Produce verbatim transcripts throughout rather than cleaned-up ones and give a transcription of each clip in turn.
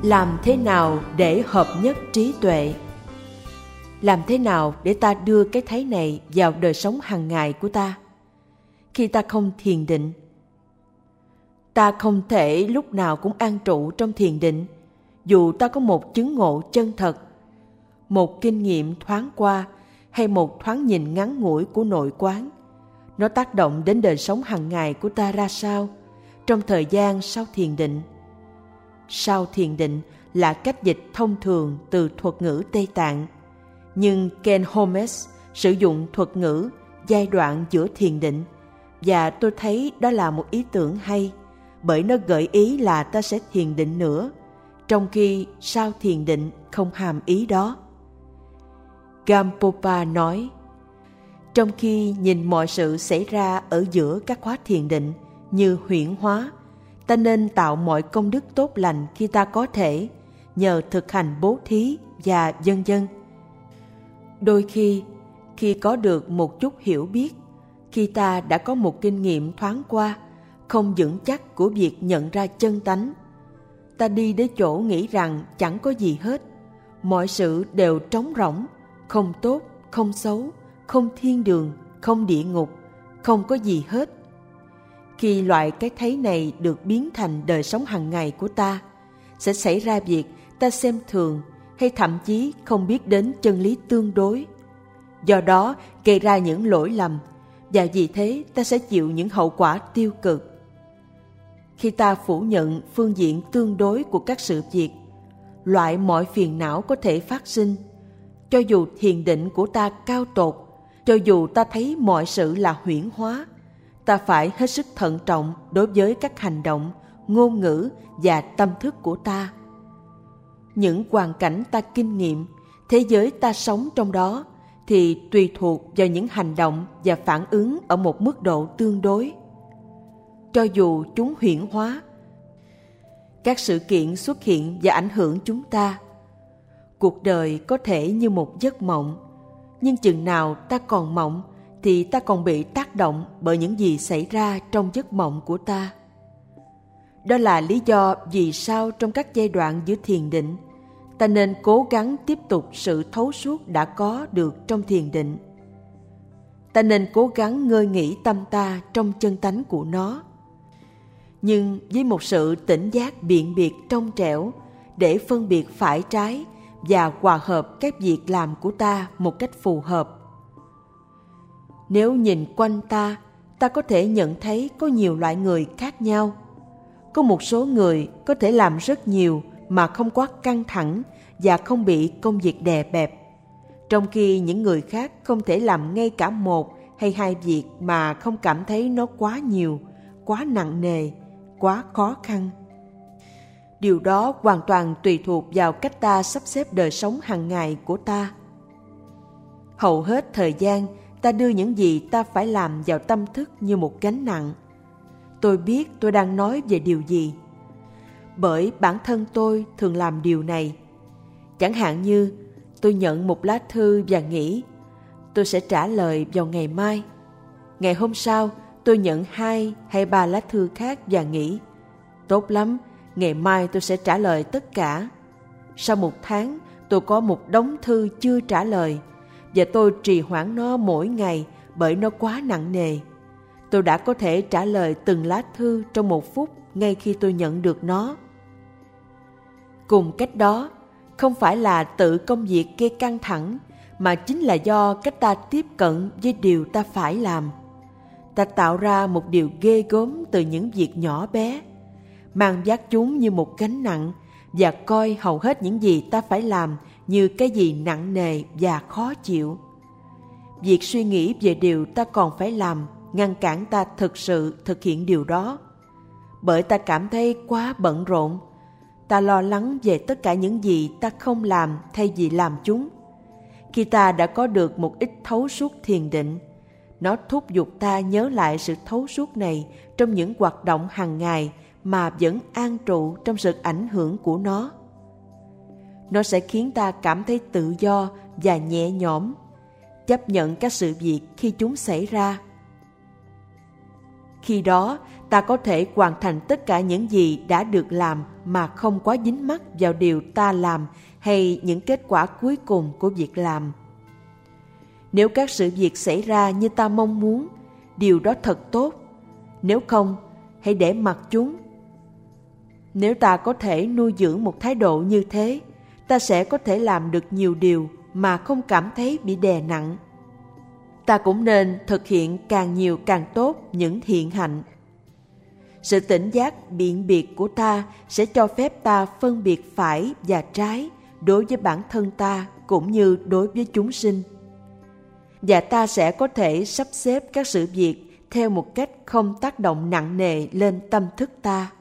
Làm thế nào để hợp nhất trí tuệ? Làm thế nào để ta đưa cái thấy này vào đời sống hàng ngày của ta? Khi ta không thiền định, ta không thể lúc nào cũng an trụ trong thiền định, dù ta có một chứng ngộ chân thật, một kinh nghiệm thoáng qua hay một thoáng nhìn ngắn ngủi của nội quán. Nó tác động đến đời sống hàng ngày của ta ra sao trong thời gian sau thiền định? Sau thiền định là cách dịch thông thường từ thuật ngữ Tây Tạng, nhưng Ken Holmes sử dụng thuật ngữ giai đoạn giữa thiền định, và tôi thấy đó là một ý tưởng hay, bởi nó gợi ý là ta sẽ thiền định nữa, trong khi sau thiền định không hàm ý đó. Gampopa nói, trong khi nhìn mọi sự xảy ra ở giữa các khóa thiền định như huyễn hóa, ta nên tạo mọi công đức tốt lành khi ta có thể, nhờ thực hành bố thí và vân vân. Đôi khi, khi có được một chút hiểu biết, khi ta đã có một kinh nghiệm thoáng qua, không vững chắc của việc nhận ra chân tánh, ta đi đến chỗ nghĩ rằng chẳng có gì hết, mọi sự đều trống rỗng, không tốt, không xấu, không thiên đường, không địa ngục, không có gì hết. Khi loại cái thấy này được biến thành đời sống hàng ngày của ta, sẽ xảy ra việc ta xem thường hay thậm chí không biết đến chân lý tương đối. Do đó gây ra những lỗi lầm, và vì thế ta sẽ chịu những hậu quả tiêu cực. Khi ta phủ nhận phương diện tương đối của các sự việc, loại mọi phiền não có thể phát sinh, cho dù thiền định của ta cao tột, cho dù ta thấy mọi sự là huyễn hóa, ta phải hết sức thận trọng đối với các hành động, ngôn ngữ và tâm thức của ta. Những hoàn cảnh ta kinh nghiệm, thế giới ta sống trong đó, thì tùy thuộc vào những hành động và phản ứng ở một mức độ tương đối. Cho dù chúng huyễn hóa, các sự kiện xuất hiện và ảnh hưởng chúng ta. Cuộc đời có thể như một giấc mộng, nhưng chừng nào ta còn mộng thì ta còn bị tác động bởi những gì xảy ra trong giấc mộng của ta. Đó là lý do vì sao trong các giai đoạn giữa thiền định, ta nên cố gắng tiếp tục sự thấu suốt đã có được trong thiền định. Ta nên cố gắng ngơi nghỉ tâm ta trong chân tánh của nó, nhưng với một sự tỉnh giác biện biệt trong trẻo để phân biệt phải trái và hòa hợp các việc làm của ta một cách phù hợp. Nếu nhìn quanh ta, ta có thể nhận thấy có nhiều loại người khác nhau. Có một số người có thể làm rất nhiều mà không quá căng thẳng và không bị công việc đè bẹp, trong khi những người khác không thể làm ngay cả một hay hai việc mà không cảm thấy nó quá nhiều, quá nặng nề, quá khó khăn. Điều đó hoàn toàn tùy thuộc vào cách ta sắp xếp đời sống hàng ngày của ta. Hầu hết thời gian, ta đưa những gì ta phải làm vào tâm thức như một gánh nặng. Tôi biết tôi đang nói về điều gì, bởi bản thân tôi thường làm điều này. Chẳng hạn như tôi nhận một lá thư và nghĩ tôi sẽ trả lời vào ngày mai. Ngày hôm sau, tôi nhận hai hay ba lá thư khác và nghĩ tốt lắm, ngày mai tôi sẽ trả lời tất cả. Sau một tháng, tôi có một đống thư chưa trả lời, và tôi trì hoãn nó mỗi ngày bởi nó quá nặng nề. Tôi đã có thể trả lời từng lá thư trong một phút ngay khi tôi nhận được nó. Cùng cách đó, không phải là tự công việc gây căng thẳng, mà chính là do cách ta tiếp cận với điều ta phải làm. Ta tạo ra một điều ghê gớm từ những việc nhỏ bé, mang vác chúng như một gánh nặng và coi hầu hết những gì ta phải làm như cái gì nặng nề và khó chịu. Việc suy nghĩ về điều ta còn phải làm ngăn cản ta thực sự thực hiện điều đó, bởi ta cảm thấy quá bận rộn. Ta lo lắng về tất cả những gì ta không làm thay vì làm chúng. Khi ta đã có được một ít thấu suốt thiền định, nó thúc giục ta nhớ lại sự thấu suốt này trong những hoạt động hàng ngày mà vẫn an trụ trong sự ảnh hưởng của nó. Nó sẽ khiến ta cảm thấy tự do và nhẹ nhõm, chấp nhận các sự việc khi chúng xảy ra. Khi đó, ta có thể hoàn thành tất cả những gì đã được làm mà không quá dính mắc vào điều ta làm hay những kết quả cuối cùng của việc làm. Nếu các sự việc xảy ra như ta mong muốn, điều đó thật tốt. Nếu không, hãy để mặc chúng. Nếu ta có thể nuôi dưỡng một thái độ như thế, ta sẽ có thể làm được nhiều điều mà không cảm thấy bị đè nặng. Ta cũng nên thực hiện càng nhiều càng tốt những thiện hạnh. Sự tỉnh giác biện biệt của ta sẽ cho phép ta phân biệt phải và trái đối với bản thân ta cũng như đối với chúng sinh. Và ta sẽ có thể sắp xếp các sự việc theo một cách không tác động nặng nề lên tâm thức ta.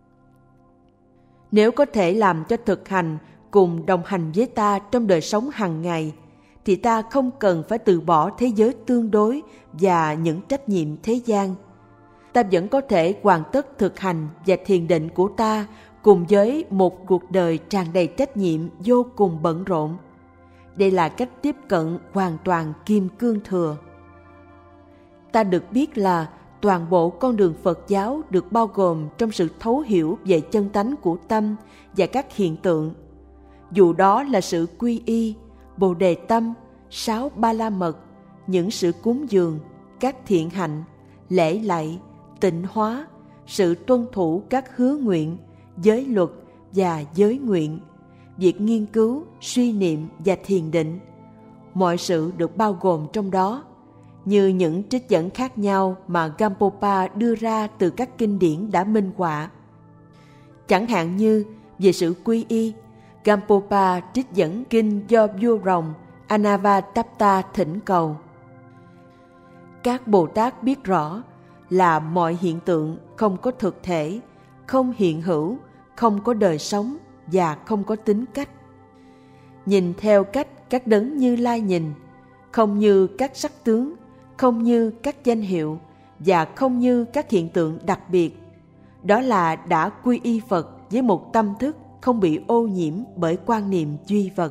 Nếu có thể làm cho thực hành cùng đồng hành với ta trong đời sống hàng ngày, thì ta không cần phải từ bỏ thế giới tương đối và những trách nhiệm thế gian. Ta vẫn có thể hoàn tất thực hành và thiền định của ta cùng với một cuộc đời tràn đầy trách nhiệm vô cùng bận rộn. Đây là cách tiếp cận hoàn toàn kim cương thừa. Ta được biết là toàn bộ con đường Phật giáo được bao gồm trong sự thấu hiểu về chân tánh của tâm và các hiện tượng. Dù đó là sự quy y, bồ đề tâm, sáu ba la mật, những sự cúng dường, các thiện hạnh, lễ lạy, tịnh hóa, sự tuân thủ các hứa nguyện, giới luật và giới nguyện, việc nghiên cứu, suy niệm và thiền định. Mọi sự được bao gồm trong đó, như những trích dẫn khác nhau mà Gampopa đưa ra từ các kinh điển đã minh họa. Chẳng hạn như về sự quy y, Gampopa trích dẫn kinh do vua rồng Anavatapta thỉnh cầu. Các Bồ Tát biết rõ là mọi hiện tượng không có thực thể, không hiện hữu, không có đời sống và không có tính cách. Nhìn theo cách các đấng Như Lai nhìn, không như các sắc tướng, không như các danh hiệu và không như các hiện tượng đặc biệt. Đó là đã quy y Phật với một tâm thức không bị ô nhiễm bởi quan niệm duy vật.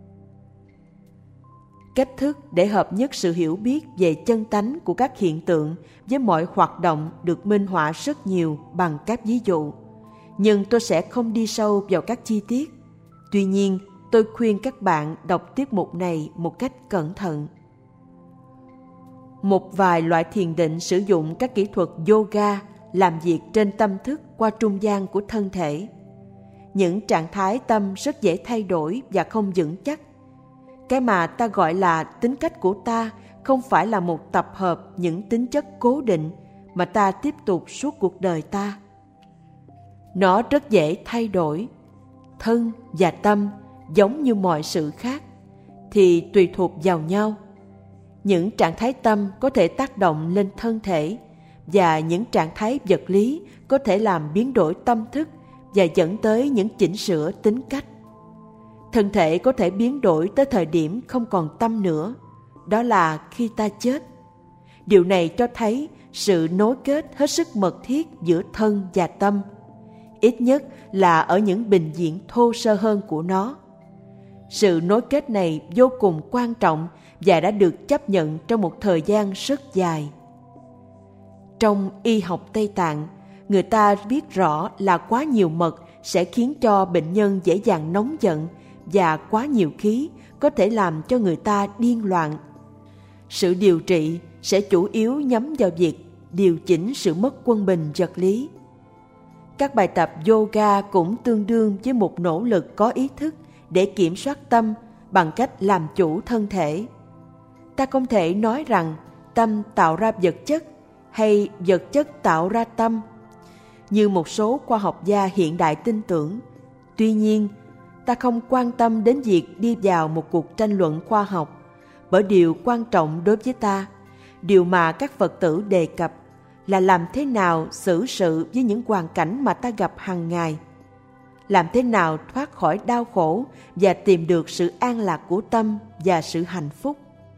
Cách thức để hợp nhất sự hiểu biết về chân tánh của các hiện tượng với mọi hoạt động được minh họa rất nhiều bằng các ví dụ, nhưng tôi sẽ không đi sâu vào các chi tiết. Tuy nhiên, tôi khuyên các bạn đọc tiết mục này một cách cẩn thận. Một vài loại thiền định sử dụng các kỹ thuật yoga làm việc trên tâm thức qua trung gian của thân thể. Những trạng thái tâm rất dễ thay đổi và không vững chắc. Cái mà ta gọi là tính cách của ta không phải là một tập hợp những tính chất cố định mà ta tiếp tục suốt cuộc đời ta. Nó rất dễ thay đổi. Thân và tâm giống như mọi sự khác thì tùy thuộc vào nhau. Những trạng thái tâm có thể tác động lên thân thể và những trạng thái vật lý có thể làm biến đổi tâm thức và dẫn tới những chỉnh sửa tính cách. Thân thể có thể biến đổi tới thời điểm không còn tâm nữa, đó là khi ta chết. Điều này cho thấy sự nối kết hết sức mật thiết giữa thân và tâm, ít nhất là ở những bình diện thô sơ hơn của nó. Sự nối kết này vô cùng quan trọng và đã được chấp nhận trong một thời gian rất dài. Trong y học Tây Tạng, người ta biết rõ là quá nhiều mật sẽ khiến cho bệnh nhân dễ dàng nóng giận và quá nhiều khí có thể làm cho người ta điên loạn. Sự điều trị sẽ chủ yếu nhắm vào việc điều chỉnh sự mất quân bình vật lý. Các bài tập yoga cũng tương đương với một nỗ lực có ý thức để kiểm soát tâm bằng cách làm chủ thân thể. Ta không thể nói rằng tâm tạo ra vật chất hay vật chất tạo ra tâm, như một số khoa học gia hiện đại tin tưởng. Tuy nhiên, ta không quan tâm đến việc đi vào một cuộc tranh luận khoa học, bởi điều quan trọng đối với ta, điều mà các Phật tử đề cập là làm thế nào xử sự với những hoàn cảnh mà ta gặp hàng ngày, làm thế nào thoát khỏi đau khổ và tìm được sự an lạc của tâm và sự hạnh phúc.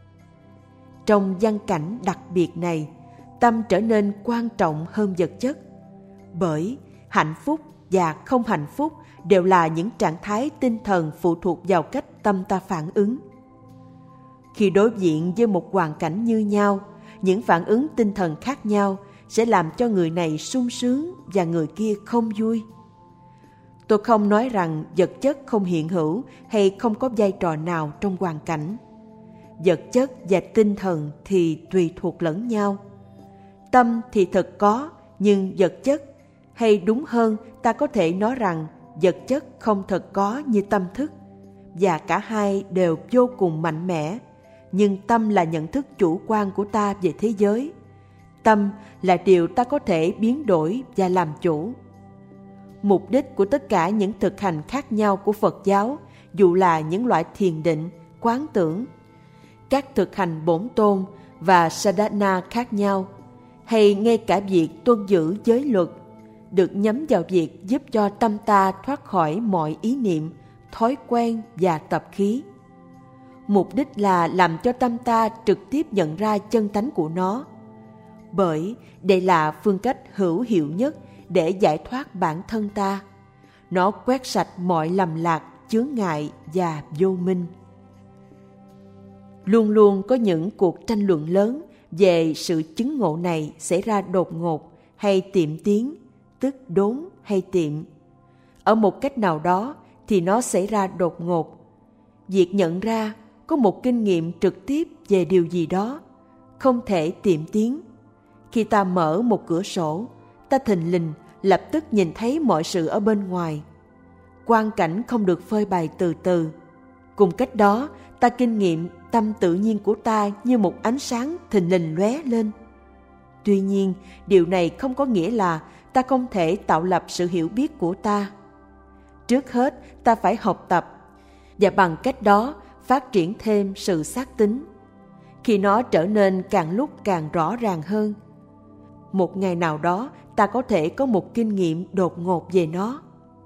Trong văn cảnh đặc biệt này, tâm trở nên quan trọng hơn vật chất, bởi hạnh phúc và không hạnh phúc đều là những trạng thái tinh thần phụ thuộc vào cách tâm ta phản ứng. Khi đối diện với một hoàn cảnh như nhau, những phản ứng tinh thần khác nhau sẽ làm cho người này sung sướng và người kia không vui. Tôi không nói rằng vật chất không hiện hữu hay không có vai trò nào trong hoàn cảnh. Vật chất và tinh thần thì tùy thuộc lẫn nhau. Tâm thì thực có, nhưng vật chất, hay đúng hơn ta có thể nói rằng vật chất không thật có như tâm thức, và cả hai đều vô cùng mạnh mẽ. Nhưng tâm là nhận thức chủ quan của ta về thế giới. Tâm là điều ta có thể biến đổi và làm chủ. Mục đích của tất cả những thực hành khác nhau của Phật giáo, dù là những loại thiền định, quán tưởng, các thực hành bổn tôn và sadhana khác nhau, hay ngay cả việc tuân giữ giới luật, được nhắm vào việc giúp cho tâm ta thoát khỏi mọi ý niệm, thói quen và tập khí. Mục đích là làm cho tâm ta trực tiếp nhận ra chân tánh của nó, bởi đây là phương cách hữu hiệu nhất để giải thoát bản thân ta. Nó quét sạch mọi lầm lạc, chướng ngại và vô minh. Luôn luôn có những cuộc tranh luận lớn về sự chứng ngộ này xảy ra đột ngột hay tiệm tiến, tức đốn hay tiệm. Ở một cách nào đó thì nó xảy ra đột ngột. Việc nhận ra có một kinh nghiệm trực tiếp về điều gì đó không thể tiệm tiến. Khi ta mở một cửa sổ, ta thình lình lập tức nhìn thấy mọi sự ở bên ngoài. Quang cảnh không được phơi bày từ từ. Cùng cách đó, ta kinh nghiệm tâm tự nhiên của ta như một ánh sáng thình lình lóe lên. Tuy nhiên, điều này không có nghĩa là ta không thể tạo lập sự hiểu biết của ta. Trước hết, ta phải học tập, và bằng cách đó phát triển thêm sự xác tín. Khi nó trở nên càng lúc càng rõ ràng hơn, một ngày nào đó ta có thể có một kinh nghiệm đột ngột về nó.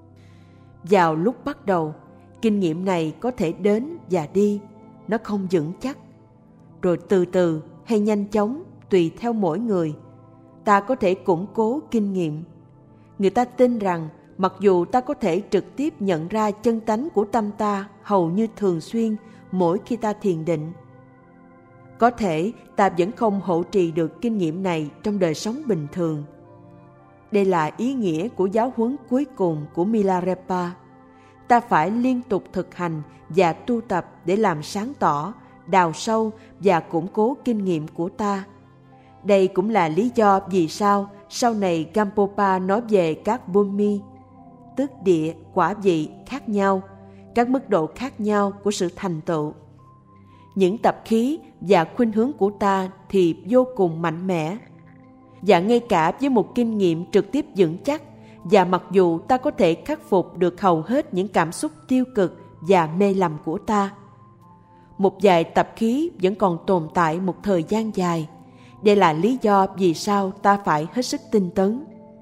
Vào lúc bắt đầu, kinh nghiệm này có thể đến và đi, nó không vững chắc. Rồi từ từ hay nhanh chóng, tùy theo mỗi người, ta có thể củng cố kinh nghiệm. Người ta tin rằng mặc dù ta có thể trực tiếp nhận ra chân tánh của tâm ta hầu như thường xuyên mỗi khi ta thiền định, có thể ta vẫn không hộ trì được kinh nghiệm này trong đời sống bình thường. Đây là ý nghĩa của giáo huấn cuối cùng của Milarepa. Ta phải liên tục thực hành và tu tập để làm sáng tỏ, đào sâu và củng cố kinh nghiệm của ta. Đây cũng là lý do vì sao sau này Gampopa nói về các bhumi, tức địa, quả vị khác nhau, các mức độ khác nhau của sự thành tựu. Những tập khí và khuynh hướng của ta thì vô cùng mạnh mẽ. Và ngay cả với một kinh nghiệm trực tiếp vững chắc, và mặc dù ta có thể khắc phục được hầu hết những cảm xúc tiêu cực và mê lầm của ta, một vài tập khí vẫn còn tồn tại một thời gian dài. Đây là lý do vì sao ta phải hết sức tinh tấn.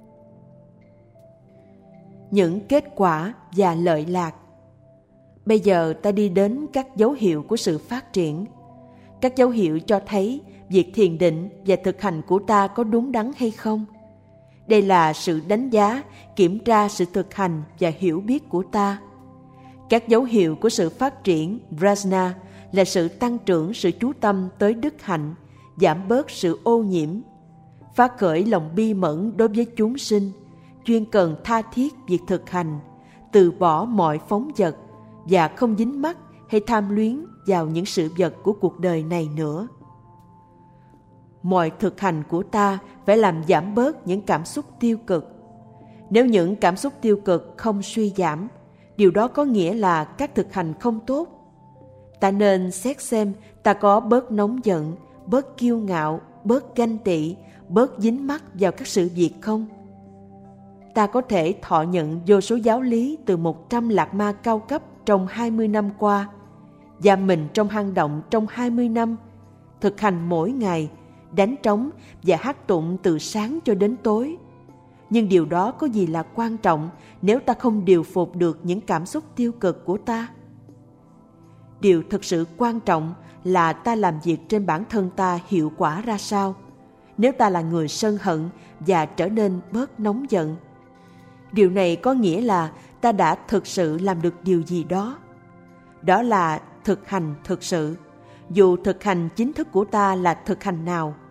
Những kết quả và lợi lạc. Bây giờ ta đi đến các dấu hiệu của sự phát triển. Các dấu hiệu cho thấy việc thiền định và thực hành của ta có đúng đắn hay không. Đây là sự đánh giá, kiểm tra sự thực hành và hiểu biết của ta. Các dấu hiệu của sự phát triển prajna là sự tăng trưởng sự chú tâm tới đức hạnh, giảm bớt sự ô nhiễm, phát khởi lòng bi mẫn đối với chúng sinh, chuyên cần tha thiết việc thực hành, từ bỏ mọi phóng dật và không dính mắc hay tham luyến vào những sự vật của cuộc đời này nữa. Mọi thực hành của ta phải làm giảm bớt những cảm xúc tiêu cực. Nếu những cảm xúc tiêu cực không suy giảm, điều đó có nghĩa là các thực hành không tốt. Ta nên xét xem ta có bớt nóng giận, bớt kiêu ngạo, bớt ganh tị, bớt dính mắc vào các sự việc không? Ta có thể thọ nhận vô số giáo lý từ một trăm lạc ma cao cấp trong hai mươi năm qua, giam mình trong hang động trong hai mươi năm, thực hành mỗi ngày, đánh trống và hát tụng từ sáng cho đến tối. Nhưng điều đó có gì là quan trọng nếu ta không điều phục được những cảm xúc tiêu cực của ta? Điều thực sự quan trọng là ta làm việc trên bản thân ta hiệu quả ra sao. Nếu ta là người sân hận và trở nên bớt nóng giận, điều này có nghĩa là ta đã thực sự làm được điều gì đó. Đó là thực hành thực sự. Dù thực hành chính thức của ta là thực hành nào,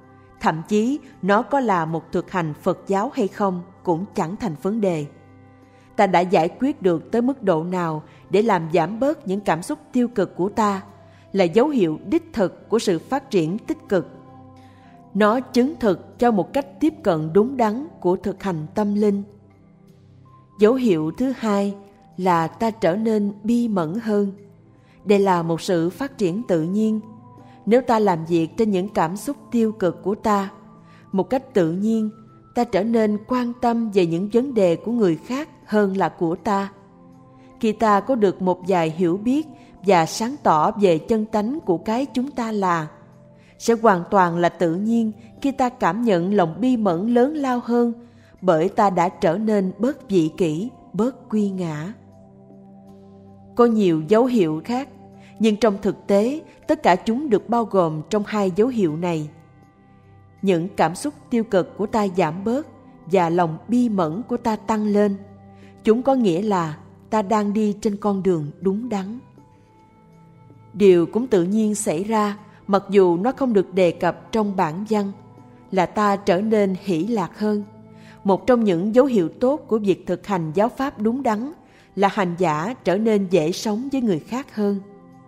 thậm chí nó có là một thực hành Phật giáo hay không cũng chẳng thành vấn đề. Ta đã giải quyết được tới mức độ nào để làm giảm bớt những cảm xúc tiêu cực của ta là dấu hiệu đích thực của sự phát triển tích cực. Nó chứng thực cho một cách tiếp cận đúng đắn của thực hành tâm linh. Dấu hiệu thứ hai là ta trở nên bi mẫn hơn. Đây là một sự phát triển tự nhiên. Nếu ta làm việc trên những cảm xúc tiêu cực của ta, một cách tự nhiên, ta trở nên quan tâm về những vấn đề của người khác hơn là của ta. Khi ta có được một vài hiểu biết và sáng tỏ về chân tánh của cái chúng ta là, sẽ hoàn toàn là tự nhiên khi ta cảm nhận lòng bi mẫn lớn lao hơn, bởi ta đã trở nên bớt vị kỷ, bớt quy ngã. Có nhiều dấu hiệu khác, nhưng trong thực tế, tất cả chúng được bao gồm trong hai dấu hiệu này. Những cảm xúc tiêu cực của ta giảm bớt và lòng bi mẫn của ta tăng lên. Chúng có nghĩa là ta đang đi trên con đường đúng đắn. Điều cũng tự nhiên xảy ra, mặc dù nó không được đề cập trong bản văn, là ta trở nên hỷ lạc hơn. Một trong những dấu hiệu tốt của việc thực hành giáo pháp đúng đắn là hành giả trở nên dễ sống với người khác hơn.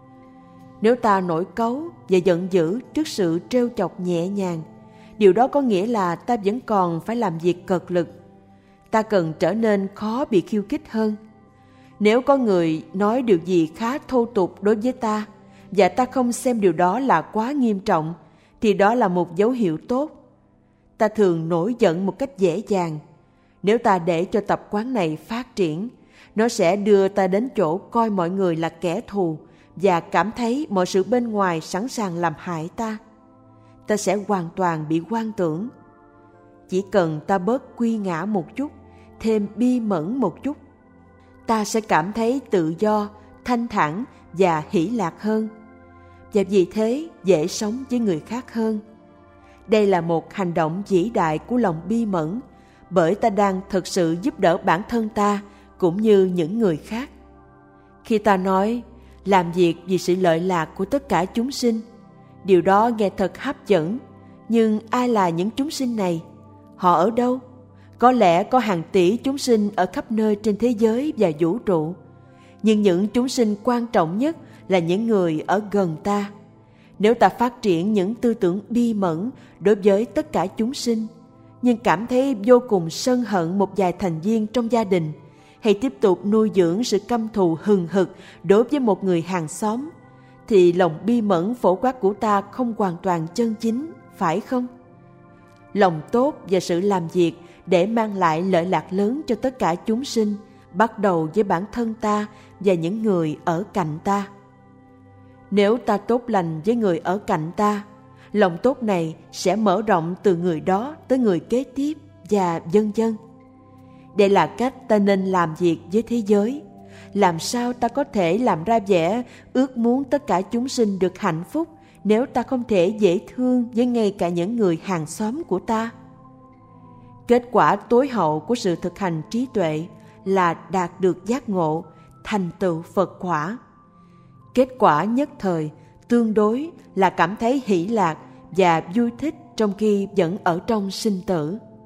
Nếu ta nổi cáu và giận dữ trước sự trêu chọc nhẹ nhàng, điều đó có nghĩa là ta vẫn còn phải làm việc cật lực. Ta cần trở nên khó bị khiêu khích hơn. Nếu có người nói điều gì khá thô tục đối với ta, và ta không xem điều đó là quá nghiêm trọng, thì đó là một dấu hiệu tốt. Ta thường nổi giận một cách dễ dàng. Nếu ta để cho tập quán này phát triển, nó sẽ đưa ta đến chỗ coi mọi người là kẻ thù và cảm thấy mọi sự bên ngoài sẵn sàng làm hại ta. Ta sẽ hoàn toàn bị hoang tưởng. Chỉ cần ta bớt quy ngã một chút, thêm bi mẫn một chút, ta sẽ cảm thấy tự do, thanh thản và hỷ lạc hơn, và vì thế dễ sống với người khác hơn. Đây là một hành động vĩ đại của lòng bi mẫn, bởi ta đang thực sự giúp đỡ bản thân ta cũng như những người khác. Khi ta nói làm việc vì sự lợi lạc của tất cả chúng sinh, điều đó nghe thật hấp dẫn. Nhưng ai là những chúng sinh này? Họ ở đâu? Có lẽ có hàng tỷ chúng sinh ở khắp nơi trên thế giới và vũ trụ. Nhưng những chúng sinh quan trọng nhất là những người ở gần ta. Nếu ta phát triển những tư tưởng bi mẫn đối với tất cả chúng sinh, nhưng cảm thấy vô cùng sân hận một vài thành viên trong gia đình, hay tiếp tục nuôi dưỡng sự căm thù hừng hực đối với một người hàng xóm, thì lòng bi mẫn phổ quát của ta không hoàn toàn chân chính, phải không? Lòng tốt và sự làm việc để mang lại lợi lạc lớn cho tất cả chúng sinh bắt đầu với bản thân ta và những người ở cạnh ta. Nếu ta tốt lành với người ở cạnh ta, lòng tốt này sẽ mở rộng từ người đó tới người kế tiếp và vân vân. Đây là cách ta nên làm việc với thế giới. Làm sao ta có thể làm ra vẻ ước muốn tất cả chúng sinh được hạnh phúc nếu ta không thể dễ thương với ngay cả những người hàng xóm của ta? Kết quả tối hậu của sự thực hành trí tuệ là đạt được giác ngộ, thành tựu Phật quả. Kết quả nhất thời, tương đối là cảm thấy hỷ lạc và vui thích trong khi vẫn ở trong sinh tử.